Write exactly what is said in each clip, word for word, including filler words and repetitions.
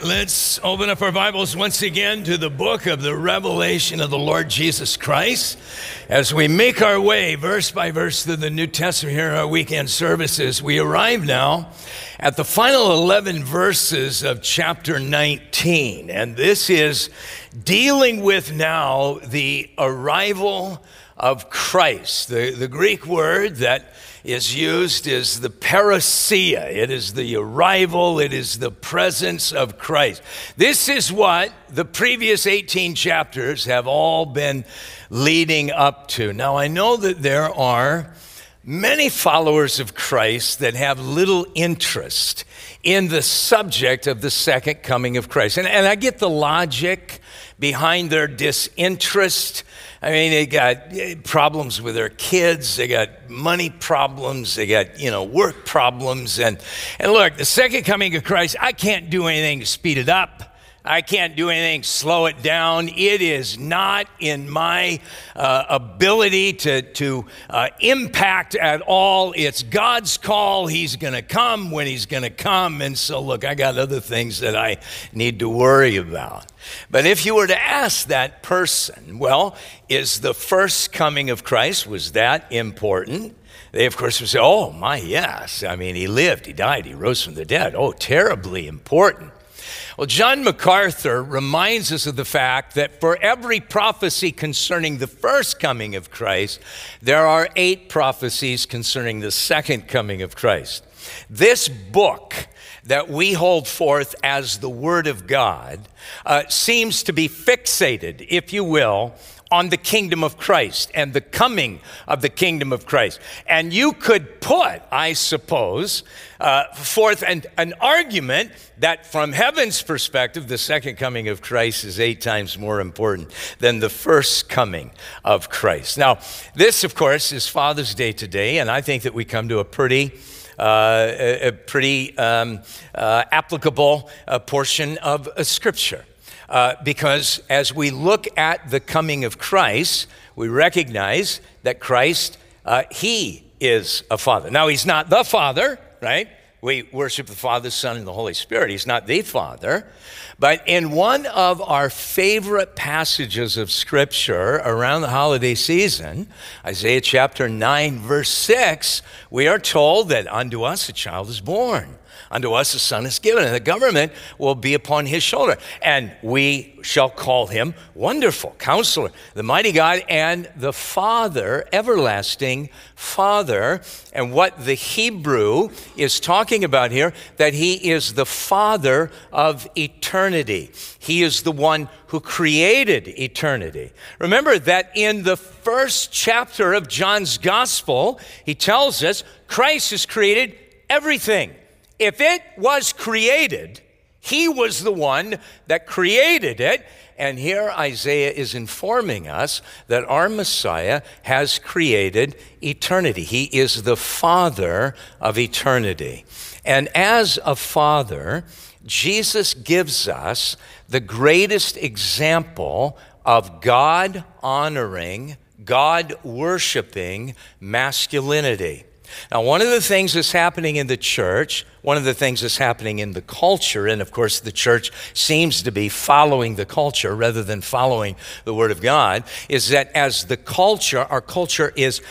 Let's open up our Bibles once again to the book of the Revelation of the Lord Jesus Christ. As we make our way verse by verse through the New Testament here in our weekend services, we arrive now at the final eleven verses of chapter nineteen. And this is dealing with now the arrival of Christ. The, the Greek word that is used is the parousia. It is the arrival, it is the presence of Christ. This is what the previous eighteen chapters have all been leading up to. Now, I know that there are many followers of Christ that have little interest in the subject of the second coming of Christ. And, and I get the logic behind their disinterest. I mean, they got problems with their kids, they got money problems, they got, you know, work problems. And, and look, the second coming of Christ, I can't do anything to speed it up. I can't do anything to slow it down. It is not in my uh, ability to, to uh, impact at all. It's God's call. He's going to come when he's going to come. And so, look, I got other things that I need to worry about. But if you were to ask that person, well, is the first coming of Christ, was that important? They, of course, would say, oh, my, yes. I mean, he lived, he died, he rose from the dead. Oh, terribly important. Well, John MacArthur reminds us of the fact that for every prophecy concerning the first coming of Christ, there are eight prophecies concerning the second coming of Christ. This book that we hold forth as the Word of God uh, seems to be fixated, if you will, on the kingdom of Christ and the coming of the kingdom of Christ. And you could put, I suppose, uh, forth an, an argument that from heaven's perspective, the second coming of Christ is eight times more important than the first coming of Christ. Now, this, of course, is Father's Day today, and I think that we come to a pretty Uh, a, a pretty um, uh, applicable uh, portion of uh, Scripture. Uh, because as we look at the coming of Christ, we recognize that Christ, uh, he is a Father. Now, he's not the Father, right? We worship the Father, Son, and the Holy Spirit. He's not the Father. But in one of our favorite passages of Scripture around the holiday season, Isaiah chapter nine, verse six, we are told that unto us a child is born. Unto us a son is given, and the government will be upon his shoulder. And we shall call him Wonderful, Counselor, the Mighty God, and the Father, Everlasting Father. And what the Hebrew is talking about here, that he is the Father of eternity. He is the one who created eternity. Remember that in the first chapter of John's Gospel, he tells us Christ has created everything. If it was created, he was the one that created it. And here Isaiah is informing us that our Messiah has created eternity. He is the Father of eternity. And as a Father, Jesus gives us the greatest example of God-honoring, God-worshiping masculinity. Now, one of the things that's happening in the church, one of the things that's happening in the culture, and of course the church seems to be following the culture rather than following the Word of God, is that as the culture, our culture is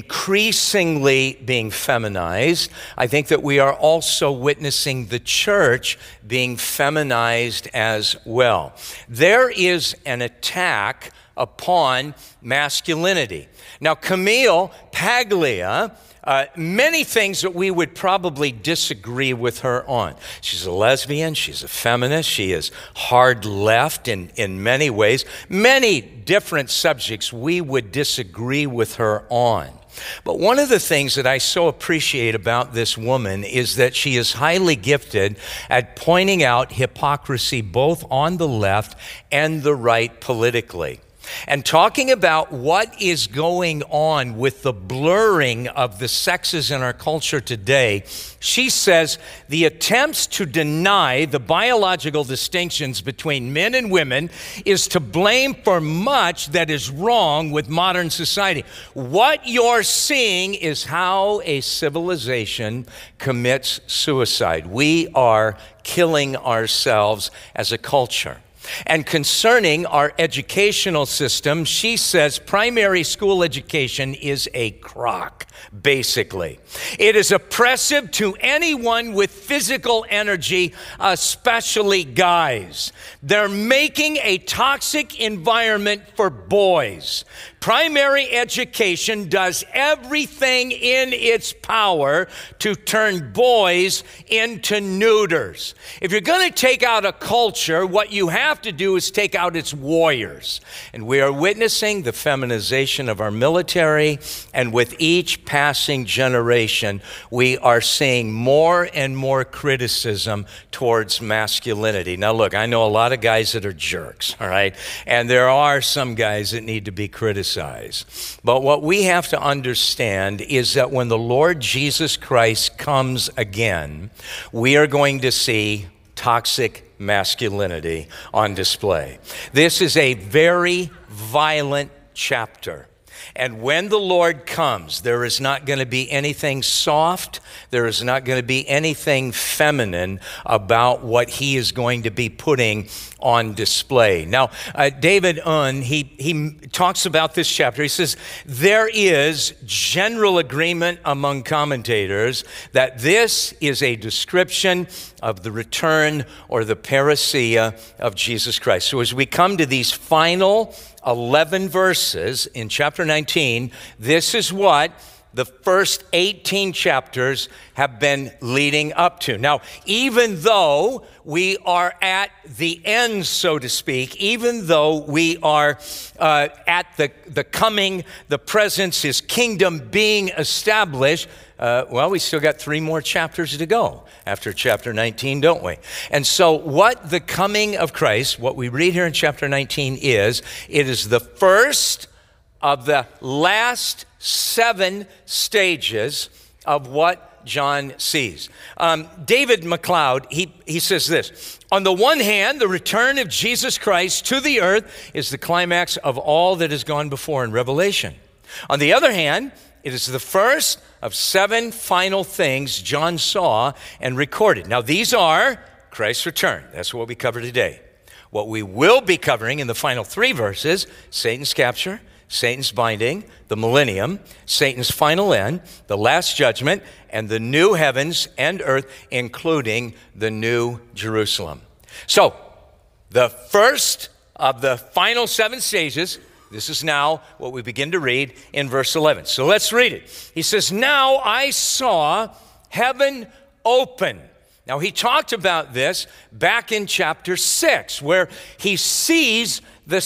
increasingly being feminized, I think that we are also witnessing the church being feminized as well. There is an attack upon masculinity. Now, Camille Paglia, Uh, many things that we would probably disagree with her on. She's a lesbian, she's a feminist, she is hard left in, in many ways. Many different subjects we would disagree with her on. But one of the things that I so appreciate about this woman is that she is highly gifted at pointing out hypocrisy both on the left and the right politically. and talking about what is going on with the blurring of the sexes in our culture today. She says the attempts to deny the biological distinctions between men and women is to blame for much that is wrong with modern society. What you're seeing is how a civilization commits suicide. We are killing ourselves as a culture. And concerning our educational system, she says primary school education is a crock, basically. It is oppressive to anyone with physical energy, especially guys. They're making a toxic environment for boys. Primary education does everything in its power to turn boys into neuters. If you're going to take out a culture, what you have to do is take out its warriors. And we are witnessing the feminization of our military, and with each passing generation, we are seeing more and more criticism towards masculinity. Now look, I know a lot of guys that are jerks, all right? And there are some guys that need to be criticized. But what we have to understand is that when the Lord Jesus Christ comes again, we are going to see toxic masculinity on display. This is a very violent chapter. And when the Lord comes, there is not going to be anything soft. There is not going to be anything feminine about what he is going to be putting on display. Now, uh, David Unn, he, he talks about this chapter. He says, there is general agreement among commentators that this is a description of the return or the parousia of Jesus Christ. So as we come to these final eleven verses in chapter nineteen, this is what the first eighteen chapters have been leading up to. Now, even though we are at the end, so to speak, even though we are uh, at the, the coming, the presence, his kingdom being established, uh, well, we still got three more chapters to go after chapter nineteen, don't we? And so what the coming of Christ, what we read here in chapter nineteen is, it is the first of the last seven stages of what John sees. Um, David McLeod, he, he says this: on the one hand, the return of Jesus Christ to the earth is the climax of all that has gone before in Revelation. On the other hand, it is the first of seven final things John saw and recorded. Now, these are Christ's return. That's what we cover today. What we will be covering in the final three verses: Satan's capture, Satan's binding, the millennium, Satan's final end, the last judgment, and the new heavens and earth, including the new Jerusalem. So, the first of the final seven stages, this is now what we begin to read in verse eleven. So let's read it. He says, "Now I saw heaven open." Now, he talked about this back in chapter six, where he sees the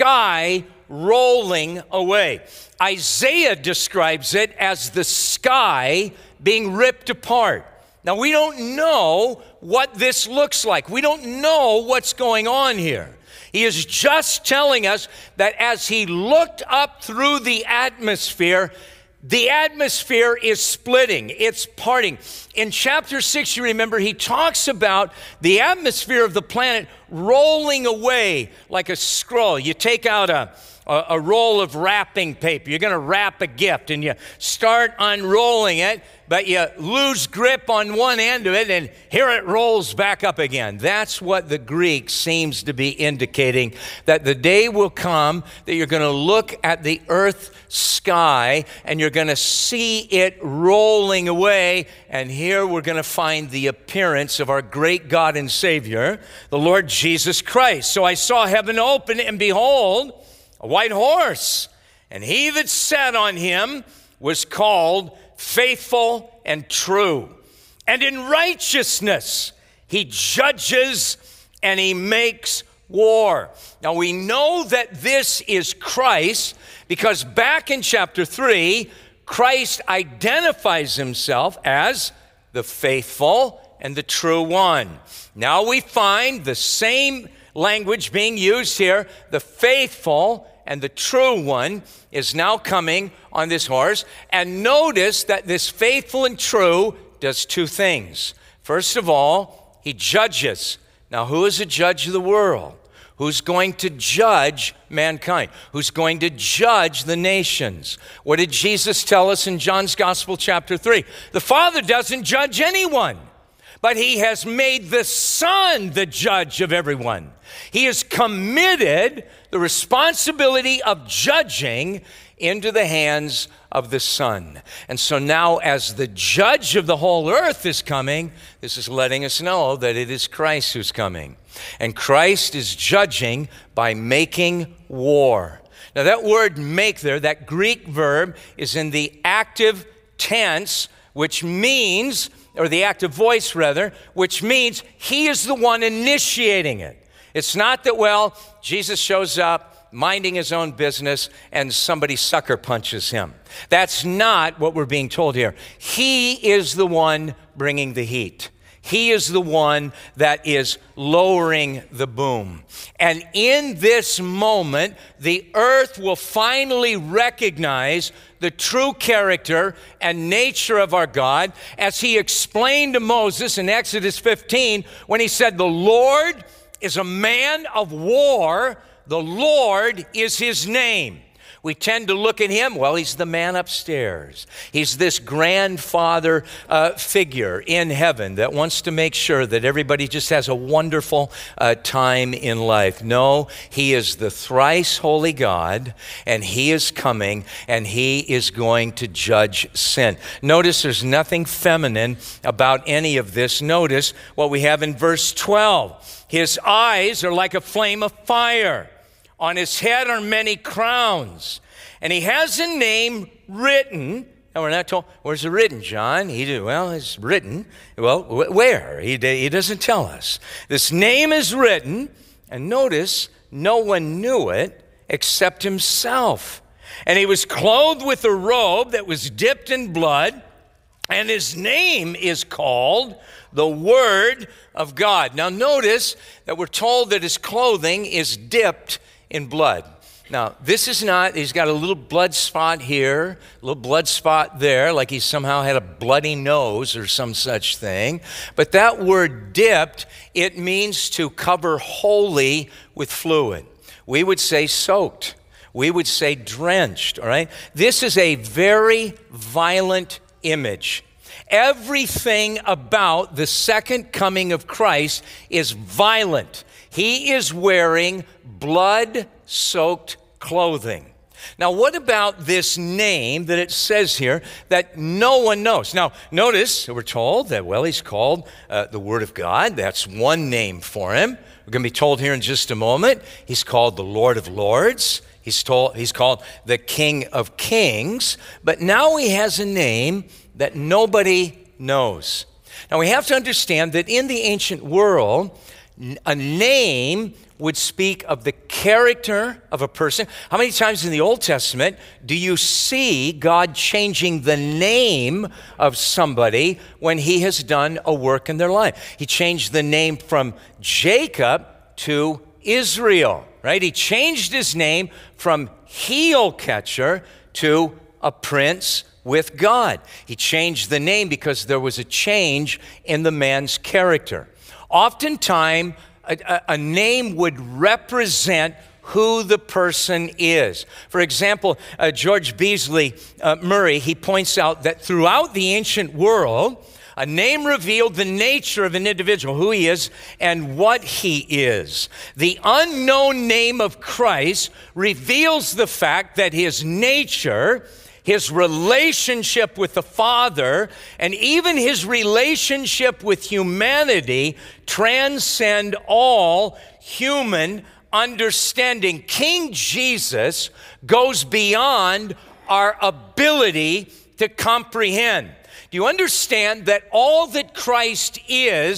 sky rolling away. Isaiah describes it as the sky being ripped apart. Now, we don't know what this looks like. We don't know what's going on here. He is just telling us that as he looked up through the atmosphere, the atmosphere is splitting, it's parting. In chapter six, you remember, he talks about the atmosphere of the planet rolling away like a scroll. You take out a A, a roll of wrapping paper. You're going to wrap a gift, and you start unrolling it, but you lose grip on one end of it, and here it rolls back up again. That's what the Greek seems to be indicating, that the day will come that you're going to look at the earth sky, and you're going to see it rolling away, and here we're going to find the appearance of our great God and Savior, the Lord Jesus Christ. So I saw heaven open, and behold, a white horse, and he that sat on him was called Faithful and True. And in righteousness he judges and he makes war. Now we know that this is Christ because back in chapter three, Christ identifies himself as the faithful and the true one. Now we find the same language being used here, the faithful and the true one is now coming on this horse. And notice that this faithful and true does two things. First of all, he judges. Now, who is a judge of the world? Who's going to judge mankind? Who's going to judge the nations? What did Jesus tell us in John's Gospel, chapter three? The Father doesn't judge anyone, but he has made the Son the judge of everyone. He has committed the responsibility of judging into the hands of the Son. And so now, as the judge of the whole earth is coming, this is letting us know that it is Christ who's coming. And Christ is judging by making war. Now, that word make there, that Greek verb, is in the active tense, which means, or the active voice rather, which means he is the one initiating it. It's not that, well, Jesus shows up minding his own business and somebody sucker punches him. That's not what we're being told here. He is the one bringing the heat. He is the one that is lowering the boom. And in this moment, the earth will finally recognize the true character and nature of our God, as he explained to Moses in Exodus fifteen when he said, "The Lord is a man of war. The Lord is his name." We tend to look at him, well, he's the man upstairs. He's this grandfather uh, figure in heaven that wants to make sure that everybody just has a wonderful uh, time in life. No, he is the thrice holy God, and he is coming, and he is going to judge sin. Notice there's nothing feminine about any of this. Notice what we have in verse twelve. His eyes are like a flame of fire. On his head are many crowns, and he has a name written. And we're not told, where's it written, John? He did, well, it's written. Well, wh- where? He, he doesn't tell us. This name is written, and notice, no one knew it except himself. And he was clothed with a robe that was dipped in blood, and his name is called the Word of God. Now, notice that we're told that his clothing is dipped in blood. Now, this is not, he's got a little blood spot here, a little blood spot there, like he somehow had a bloody nose or some such thing. But that word dipped, it means to cover wholly with fluid. We would say soaked. We would say drenched, all right? This is a very violent image. Everything about the second coming of Christ is violent. He is wearing blood-soaked clothing. Now, what about this name that it says here that no one knows? Now, notice we're told that, well, he's called uh, the Word of God. That's one name for him. We're going to be told here in just a moment. He's called the Lord of Lords. He's, told, he's called the King of Kings. But now he has a name that nobody knows. Now, we have to understand that in the ancient world, a name would speak of the character of a person. How many times in the Old Testament do you see God changing the name of somebody when he has done a work in their life? He changed the name from Jacob to Israel, right? He changed his name from heel catcher to a prince with God. He changed the name because there was a change in the man's character. Oftentimes, a, a name would represent who the person is. For example, uh, George Beasley uh, Murray, he points out that throughout the ancient world, a name revealed the nature of an individual, who he is and what he is. The unknown name of Christ reveals the fact that his nature, his relationship with the Father, and even his relationship with humanity transcend all human understanding. King Jesus goes beyond our ability to comprehend. Do you understand that all that Christ is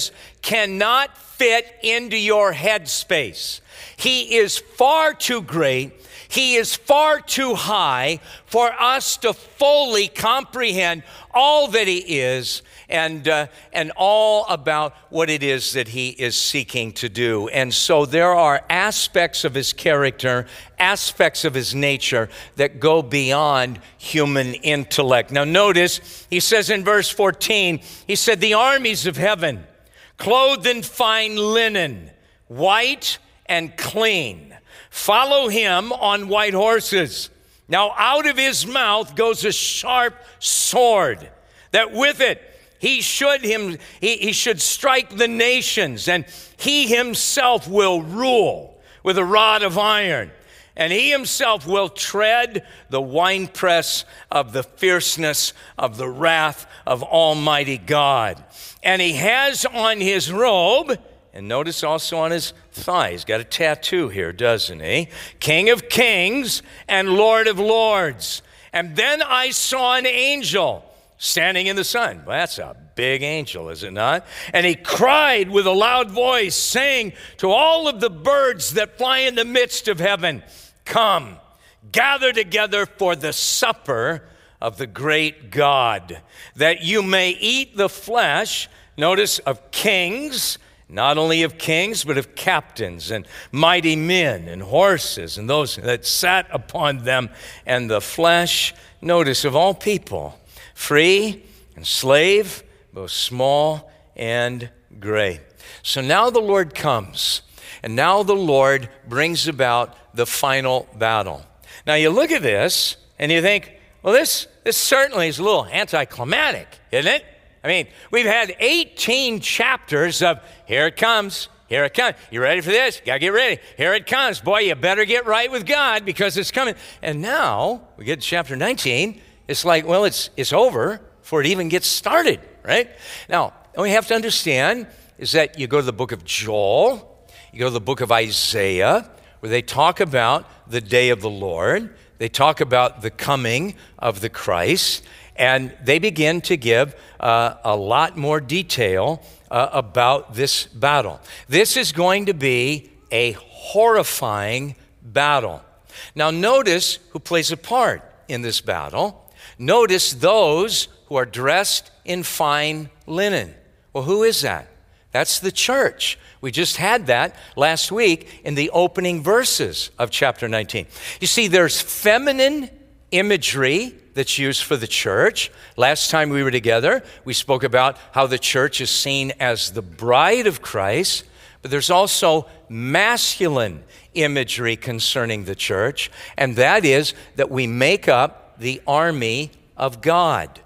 cannot fit into your headspace. He is far too great. He is far too high for us to fully comprehend all that he is and uh, and all about what it is that he is seeking to do. And so there are aspects of his character, aspects of his nature that go beyond human intellect. Now notice, he says in verse fourteen, he said, the armies of heaven, clothed in fine linen, white and clean, follow him on white horses. Now out of his mouth goes a sharp sword, that with it he should him he, he should strike the nations, and he himself will rule with a rod of iron, and he himself will tread the winepress of the fierceness of the wrath of Almighty God. And he has on his robe, and notice also on his thigh, he's got a tattoo here, doesn't he? King of Kings and Lord of Lords. And then I saw an angel standing in the sun. Well, that's a big angel, is it not? And he cried with a loud voice, saying to all of the birds that fly in the midst of heaven, come, gather together for the supper of the great God, that you may eat the flesh, notice, of kings, not only of kings, but of captains and mighty men and horses and those that sat upon them, and the flesh, notice, of all people, free and slave, both small and great. So now the Lord comes, and now the Lord brings about the final battle. Now you look at this, and you think, well, this, this certainly is a little anticlimactic, isn't it? I mean, we've had eighteen chapters of here it comes, here it comes. You ready for this? You gotta get ready. Here it comes. Boy, you better get right with God because it's coming. And now we get to chapter nineteen. It's like, well, it's it's over before it even gets started, right? Now, what we have to understand is that you go to the book of Joel, you go to the book of Isaiah, where they talk about the day of the Lord. They talk about the coming of the Christ. And they begin to give uh, a lot more detail uh, about this battle. This is going to be a horrifying battle. Now notice who plays a part in this battle. Notice those who are dressed in fine linen. Well, who is that? That's the church. We just had that last week in the opening verses of chapter nineteen. You see, there's feminine imagery that's used for the church. Last time we were together, we spoke about how the church is seen as the bride of Christ, but there's also masculine imagery concerning the church, and that is that we make up the army of God.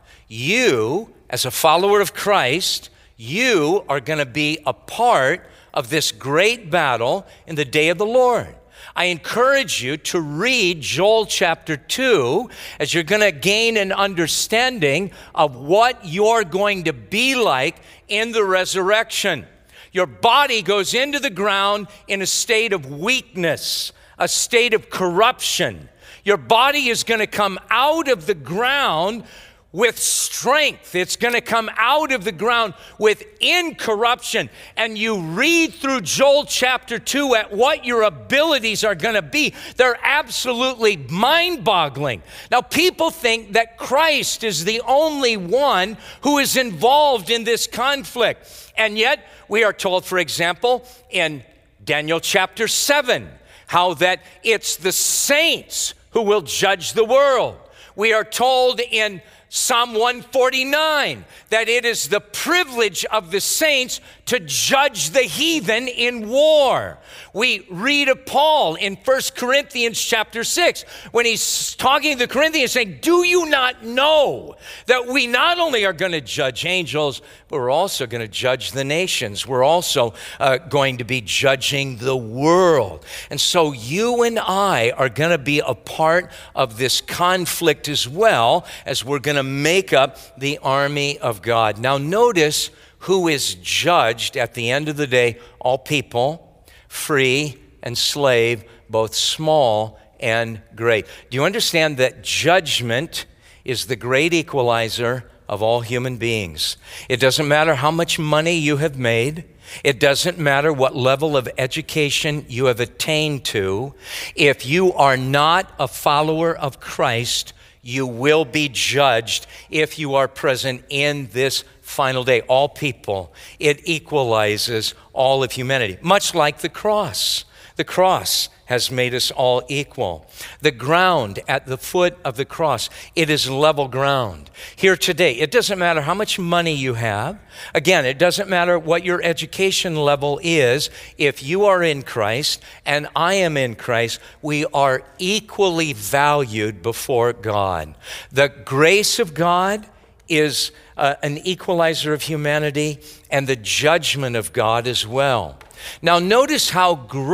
You, as a follower of Christ, you are going to be a part of this great battle in the day of the Lord. I encourage you to read Joel chapter two as you're going to gain an understanding of what you're going to be like in the resurrection. Your body goes into the ground in a state of weakness, a state of corruption. Your body is going to come out of the ground with strength. It's going to come out of the ground with incorruption. And you read through Joel chapter two at what your abilities are going to be. They're absolutely mind-boggling. Now, people think that Christ is the only one who is involved in this conflict. And yet, we are told, for example, in Daniel chapter seven, how that it's the saints who will judge the world. We are told in Psalm one forty-nine, that it is the privilege of the saints to judge the heathen in war. We read of Paul in First Corinthians chapter six, when he's talking to the Corinthians saying, do you not know that we not only are going to judge angels, but we're also going to judge the nations. We're also uh, going to be judging the world. And so you and I are going to be a part of this conflict as well, as we're going to make up the army of God. Now notice who is judged at the end of the day: all people, free and slave, both small and great. Do you understand that judgment is the great equalizer of all human beings? It doesn't matter how much money you have made. It doesn't matter what level of education you have attained to. If you are not a follower of Christ, you will be judged if you are present in this final day. All people, it equalizes all of humanity, much like the cross. The cross has made us all equal. The ground at the foot of the cross, it is level ground. Here today, it doesn't matter how much money you have. Again, it doesn't matter what your education level is. If you are in Christ and I am in Christ, we are equally valued before God. The grace of God is uh, an equalizer of humanity, and the judgment of God as well. Now notice how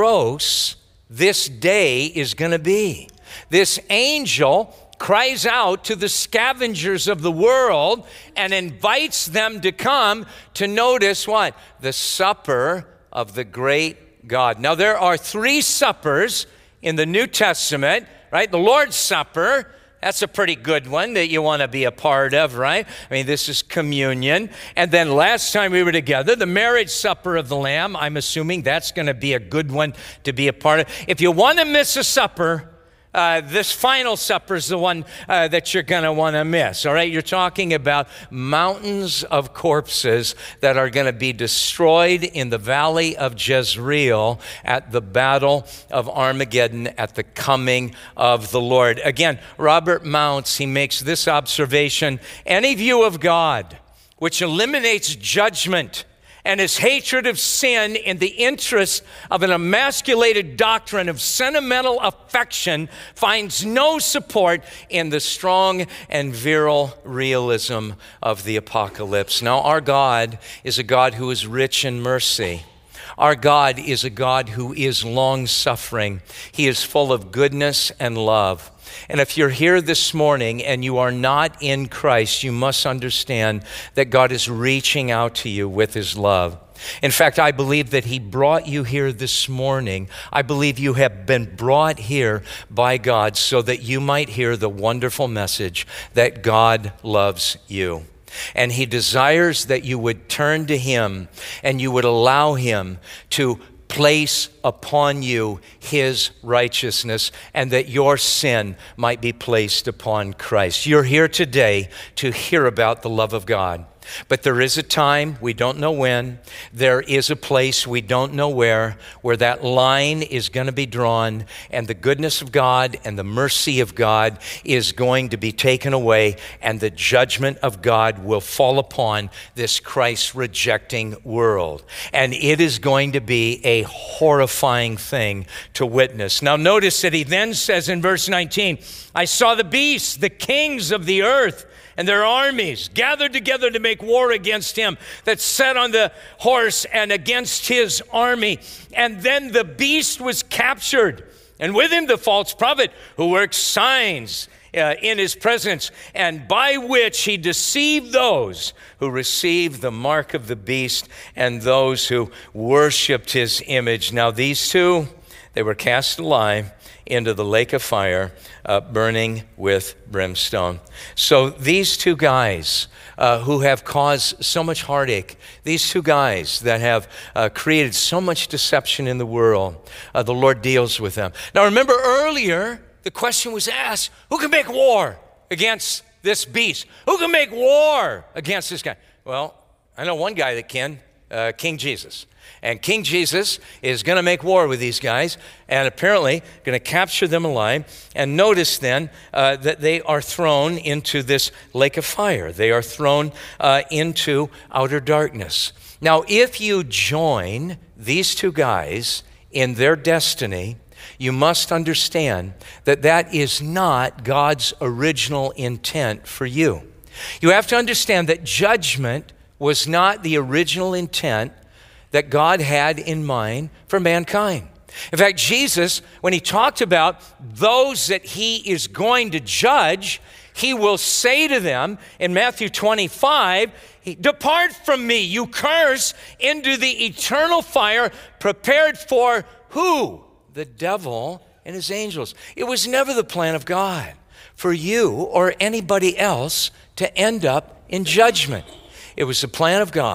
gross this day is going to be. This angel cries out to the scavengers of the world and invites them to come to notice what? The supper of the great God. Now there are three suppers in the New Testament, right? The Lord's Supper, that's a pretty good one that you want to be a part of, right? I mean, this is communion. And then last time we were together, the marriage supper of the Lamb, I'm assuming that's going to be a good one to be a part of. If you want to miss a supper, Uh, this final supper is the one uh, that you're going to want to miss, all right? You're talking about mountains of corpses that are going to be destroyed in the valley of Jezreel at the battle of Armageddon at the coming of the Lord. Again, Robert Mounce, he makes this observation: any view of God which eliminates judgment and his hatred of sin in the interest of an emasculated doctrine of sentimental affection finds no support in the strong and virile realism of the apocalypse. Now, our God is a God who is rich in mercy. Our God is a God who is long-suffering. He is full of goodness and love. And if you're here this morning and you are not in Christ, you must understand that God is reaching out to you with his love. In fact, I believe that he brought you here this morning. I believe you have been brought here by God so that you might hear the wonderful message that God loves you. And he desires that you would turn to him and you would allow him to place upon you his righteousness, and that your sin might be placed upon Christ. You're here today to hear about the love of God. But there is a time, we don't know when, there is a place, we don't know where, where that line is going to be drawn, and the goodness of God and the mercy of God is going to be taken away, and the judgment of God will fall upon this Christ-rejecting world. And it is going to be a horrifying thing to witness. Now notice that he then says in verse nineteen, I saw the beasts, the kings of the earth, and their armies gathered together to make war against him that sat on the horse and against his army. And then the beast was captured, and with him the false prophet who works signs uh, in his presence, and by which he deceived those who received the mark of the beast and those who worshiped his image. Now these two, they were cast alive into the lake of fire, uh, burning with brimstone. So these two guys uh, who have caused so much heartache, these two guys that have uh, created so much deception in the world, uh, the Lord deals with them. Now remember earlier, the question was asked, who can make war against this beast? Who can make war against this guy? Well, I know one guy that can, uh, King Jesus. And King Jesus is going to make war with these guys and apparently going to capture them alive. And notice then uh, that they are thrown into this lake of fire. They are thrown uh, into outer darkness. Now, if you join these two guys in their destiny, you must understand that that is not God's original intent for you. You have to understand that judgment was not the original intent that God had in mind for mankind. In fact, Jesus, when he talked about those that he is going to judge, he will say to them in Matthew twenty-five, depart from me, you curse, into the eternal fire prepared for who? The devil and his angels. It was never the plan of God for you or anybody else to end up in judgment. It was the plan of God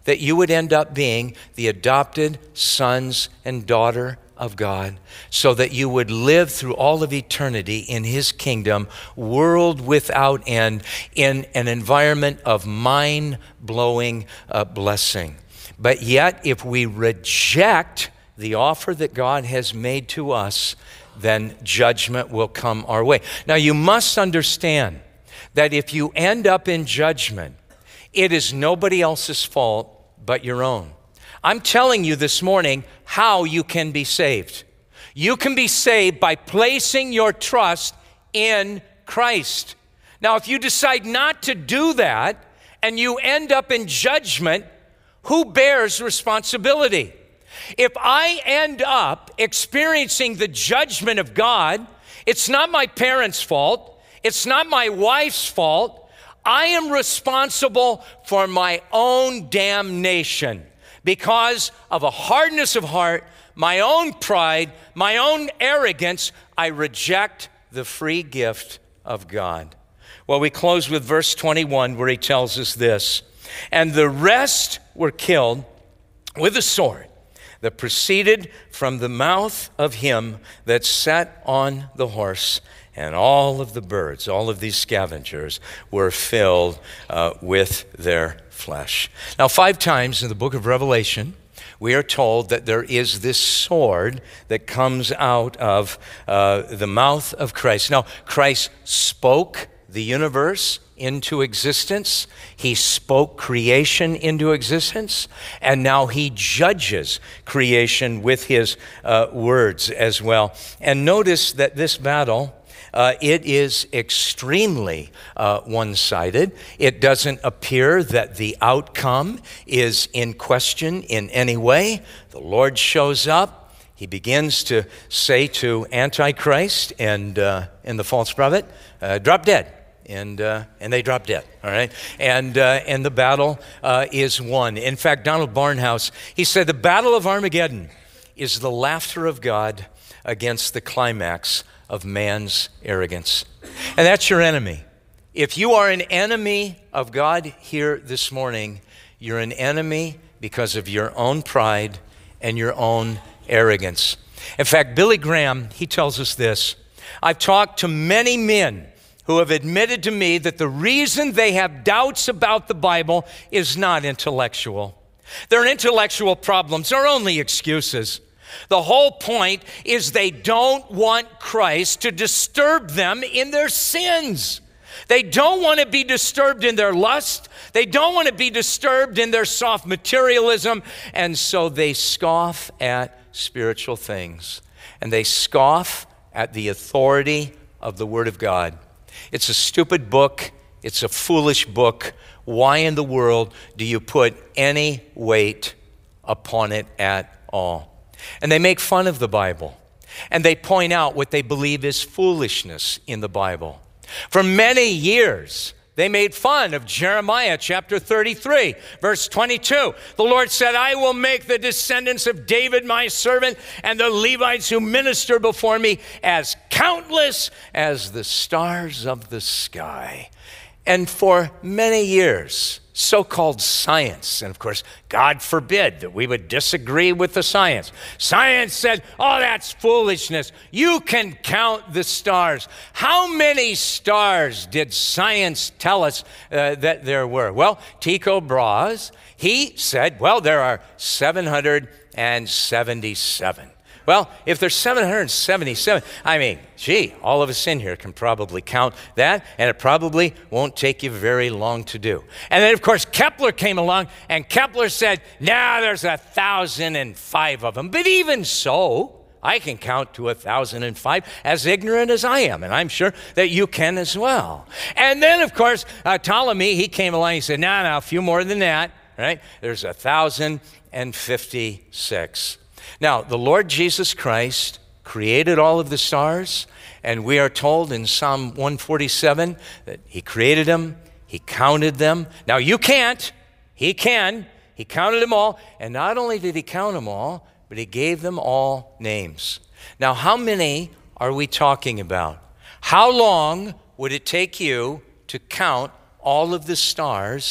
that you would end up being the adopted sons and daughter of God, so that you would live through all of eternity in his kingdom, world without end, in an environment of mind-blowing uh, blessing. But yet, if we reject the offer that God has made to us, then judgment will come our way. Now, you must understand that if you end up in judgment, it is nobody else's fault but your own. I'm telling you this morning how you can be saved. You can be saved by placing your trust in Christ. Now, if you decide not to do that and you end up in judgment, who bears responsibility? If I end up experiencing the judgment of God, it's not my parents' fault. It's not my wife's fault. I am responsible for my own damnation because of a hardness of heart, my own pride, my own arrogance. I reject the free gift of God. Well, we close with verse twenty-one, where he tells us this: and the rest were killed with a sword that proceeded from the mouth of him that sat on the horse, and all of the birds, all of these scavengers, were filled uh, with their flesh. Now, five times in the book of Revelation, we are told that there is this sword that comes out of uh, the mouth of Christ. Now, Christ spoke the universe into existence. He spoke creation into existence, and now he judges creation with his uh, words as well. And notice that this battle, Uh, it is extremely uh, one-sided. It doesn't appear that the outcome is in question in any way. The Lord shows up. He begins to say to Antichrist and, uh, and the false prophet, uh, drop dead. And uh, and they drop dead, all right? And, uh, and the battle uh, is won. In fact, Donald Barnhouse, he said, the battle of Armageddon is the laughter of God against the climax of man's arrogance. And that's your enemy. If you are an enemy of God here this morning, you're an enemy because of your own pride and your own arrogance. In fact, Billy Graham, he tells us this: I've talked to many men who have admitted to me that the reason they have doubts about the Bible is not intellectual. Their intellectual problems are only excuses. The whole point is they don't want Christ to disturb them in their sins. They don't want to be disturbed in their lust. They don't want to be disturbed in their soft materialism. And so they scoff at spiritual things. And they scoff at the authority of the Word of God. It's a stupid book. It's a foolish book. Why in the world do you put any weight upon it at all? And they make fun of the Bible. And they point out what they believe is foolishness in the Bible. For many years, they made fun of Jeremiah chapter thirty-three, verse twenty-two. The Lord said, I will make the descendants of David my servant and the Levites who minister before me as countless as the stars of the sky. And for many years, so-called science, and of course, God forbid that we would disagree with the science. Science said, oh, that's foolishness. You can count the stars. How many stars did science tell us uh, that there were? Well, Tycho Brahe, he said, well, there are seven hundred seventy-seven. Well, if there's seven hundred seventy-seven, I mean, gee, all of us in here can probably count that, and it probably won't take you very long to do. And then, of course, Kepler came along, and Kepler said, nah, there's a thousand and five of them. But even so, I can count to a thousand and five, as ignorant as I am, and I'm sure that you can as well. And then, of course, uh, Ptolemy, he came along, he said, no, nah, no, nah, a few more than that, right? There's a thousand and fifty-six. Now, the Lord Jesus Christ created all of the stars, and we are told in Psalm one forty-seven that he created them, he counted them. Now, you can't. He can. He counted them all, and not only did he count them all, but he gave them all names. Now, how many are we talking about? How long would it take you to count all of the stars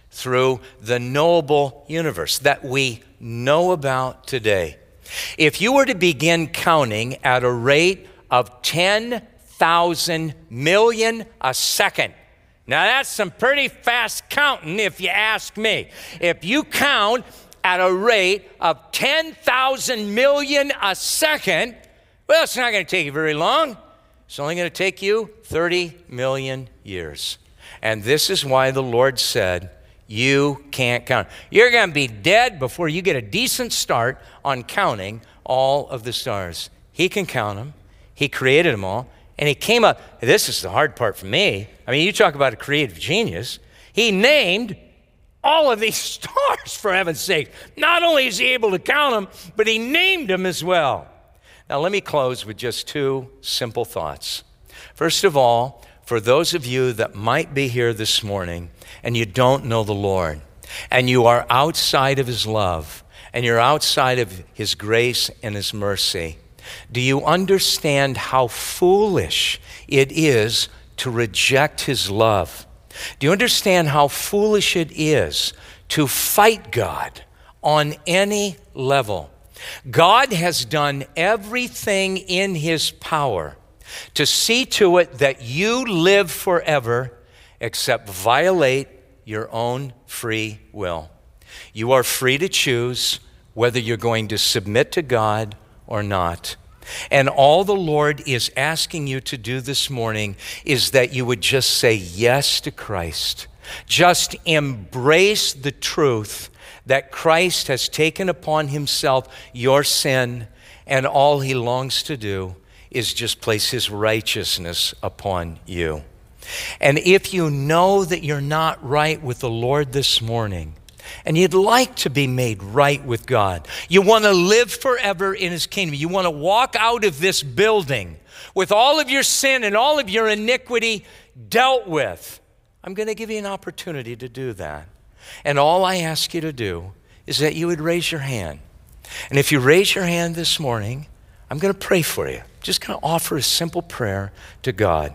through the knowable universe that we know about today. If you were to begin counting at a rate of ten thousand million a second, now that's some pretty fast counting if you ask me. If you count at a rate of ten thousand million a second, well, it's not going to take you very long. It's only going to take you thirty million years. And this is why the Lord said, you can't count. You're going to be dead before you get a decent start on counting all of the stars. He can count them. He created them all. And he came up, this is the hard part for me. I mean, you talk about a creative genius. He named all of these stars, for heaven's sake. Not only is he able to count them, but he named them as well. Now, let me close with just two simple thoughts. First of all, for those of you that might be here this morning and you don't know the Lord, and you are outside of his love, and you're outside of his grace and his mercy, do you understand how foolish it is to reject his love? Do you understand how foolish it is to fight God on any level? God has done everything in his power to see to it that you live forever except violate your own free will. You are free to choose whether you're going to submit to God or not. And all the Lord is asking you to do this morning is that you would just say yes to Christ. Just embrace the truth that Christ has taken upon himself your sin, and all he longs to do is just place his righteousness upon you. And if you know that you're not right with the Lord this morning, and you'd like to be made right with God, you want to live forever in his kingdom, you want to walk out of this building with all of your sin and all of your iniquity dealt with, I'm going to give you an opportunity to do that. And all I ask you to do is that you would raise your hand. And if you raise your hand this morning, I'm going to pray for you. Just going to offer a simple prayer to God.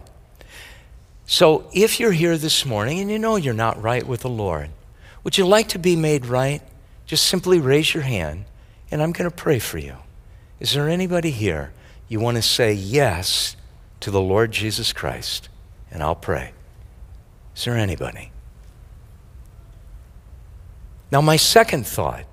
So if you're here this morning and you know you're not right with the Lord, would you like to be made right? Just simply raise your hand and I'm going to pray for you. Is there anybody here you want to say yes to the Lord Jesus Christ? And I'll pray. Is there anybody? Now, my second thought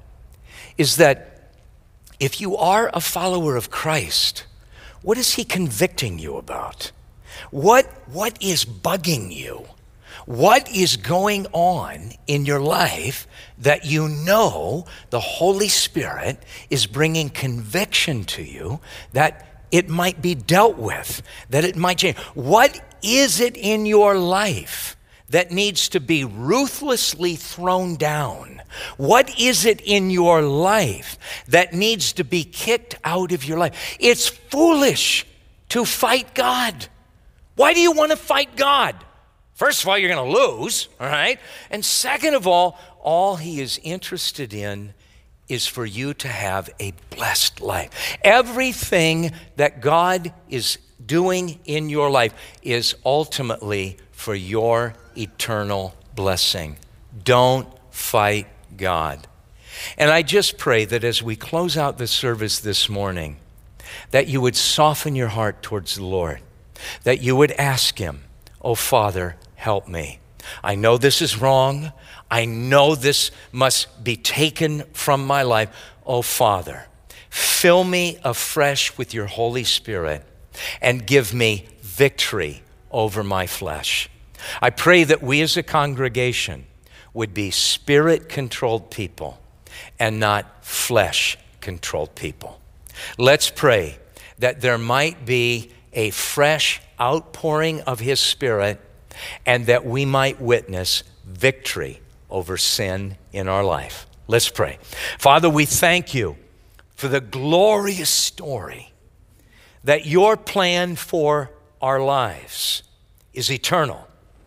is that if you are a follower of Christ, what is he convicting you about? What, what is bugging you? What is going on in your life that you know the Holy Spirit is bringing conviction to you that it might be dealt with, that it might change? What is it in your life that needs to be ruthlessly thrown down? What is it in your life that needs to be kicked out of your life? It's foolish to fight God. Why do you want to fight God? First of all, you're going to lose, all right? And second of all, all he is interested in is for you to have a blessed life. Everything that God is doing in your life is ultimately for your eternal blessing. Don't fight God. And I just pray that as we close out the service this morning, that you would soften your heart towards the Lord, that you would ask him, oh, Father, help me. I know this is wrong. I know this must be taken from my life. Oh, Father, fill me afresh with your Holy Spirit and give me victory over my flesh. I pray that we as a congregation would be spirit-controlled people and not flesh-controlled people. Let's pray that there might be a fresh outpouring of his Spirit and that we might witness victory over sin in our life. Let's pray. Father, we thank you for the glorious story that your plan for our lives is eternal.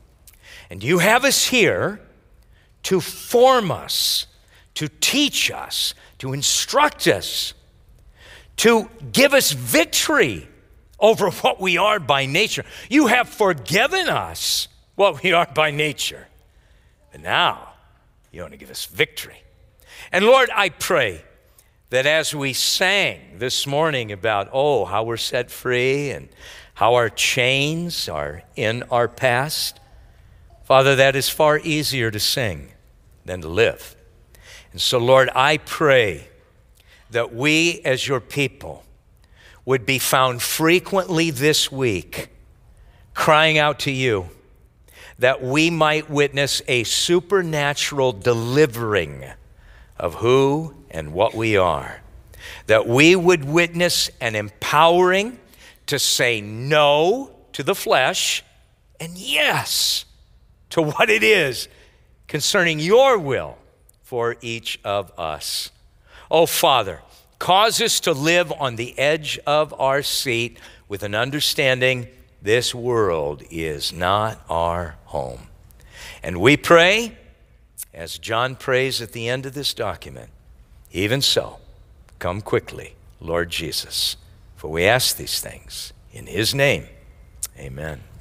And you have us here to form us, to teach us, to instruct us, to give us victory over what we are by nature. You have forgiven us what we are by nature. But now You want to give us victory. And Lord, I pray that as we sang this morning about, oh, how we're set free and how our chains are in our past, Father, that is far easier to sing than to live. And so, Lord, I pray that we as your people would be found frequently this week crying out to you, that we might witness a supernatural delivering of who and what we are. That we would witness an empowering to say no to the flesh and yes to what it is concerning your will for each of us. Oh, Father, cause us to live on the edge of our seat with an understanding this world is not our home. And we pray, as John prays at the end of this document, even so, come quickly, Lord Jesus. For we ask these things in his name. Amen.